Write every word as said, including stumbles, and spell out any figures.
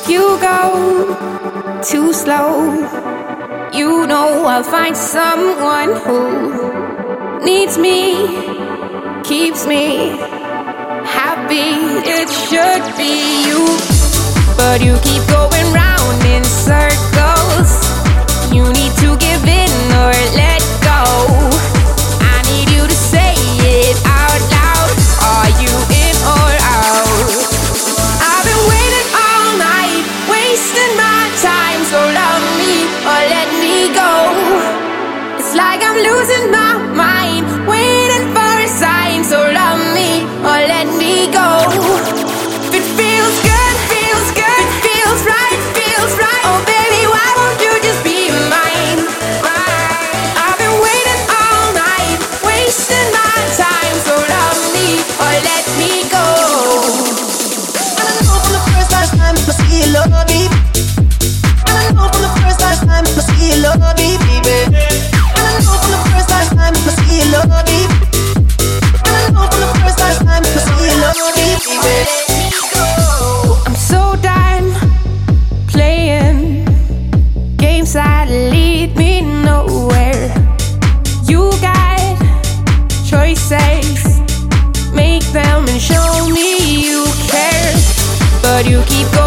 You go too slow. You know I'll find someone who needs me, keeps me happy. It should be you, but you keep going round in circles. You need to give in or let go. I need you to say it out loud. Are you in or out? I've been waiting all night, wasting my time. So love me or let me go. It's like I'm losing my mind, waiting for a sign. So love me or let me go. If it feels good, feels good, it feels right, feels right. Oh baby, why won't you just be mine? I've been waiting all night, wasting my time. So love me or let me go. And I know from the first last time I see you love me. And I know from the first last time I see you love me, baby. And I know from the first last time I see you love me. And I know from the first last time I see you love me, baby. I'm so done playing games that lead me nowhere. You got choices, make them and show me you care. But you keep going